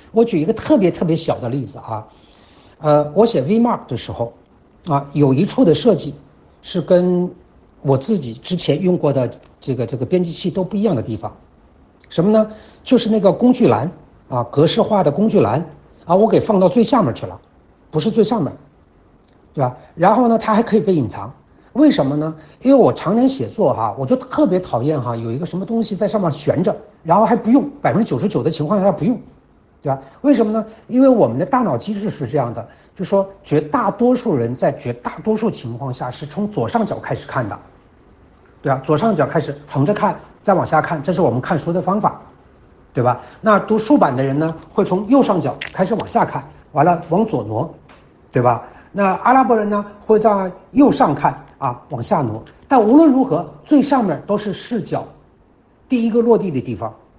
我举一个特别特别小的例子啊，我写 VMark 的时候，有一处的设计是跟我自己之前用过的这个编辑器都不一样的地方，什么呢？就是那个工具栏格式化的工具栏我给放到最下面去了，不是最上面，对吧？然后呢，它还可以被隐藏。为什么呢？因为我常年写作我就特别讨厌有一个什么东西在上面悬着，然后还不用，99%的情况下不用，对吧？为什么呢？因为我们的大脑机制是这样的，就说绝大多数人在绝大多数情况下是从左上角开始看的，对吧？左上角开始横着看，再往下看，这是我们看书的方法，对吧？那读书版的人呢，会从右上角开始往下看，完了往左挪，对吧？那阿拉伯人呢，会在右上看往下挪。但无论如何，最上面都是视角第一个落地的地方。